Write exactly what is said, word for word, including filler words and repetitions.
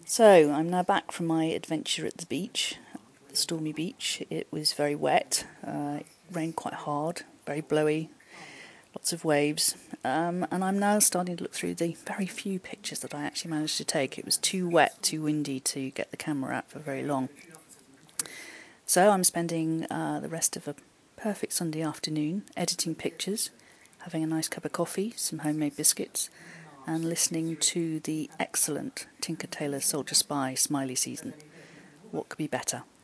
So, I'm now back from my adventure at the beach, the Stormy Beach. It was very wet, uh, it rained quite hard, very blowy, lots of waves, um, and I'm now starting to look through the very few pictures that I actually managed to take. It was too wet, too windy to get the camera out for very long. So I'm spending uh, the rest of a perfect Sunday afternoon editing pictures, having a nice cup of coffee, some homemade biscuits, and listening to the excellent Tinker Tailor Soldier Spy Smiley Season. What could be better?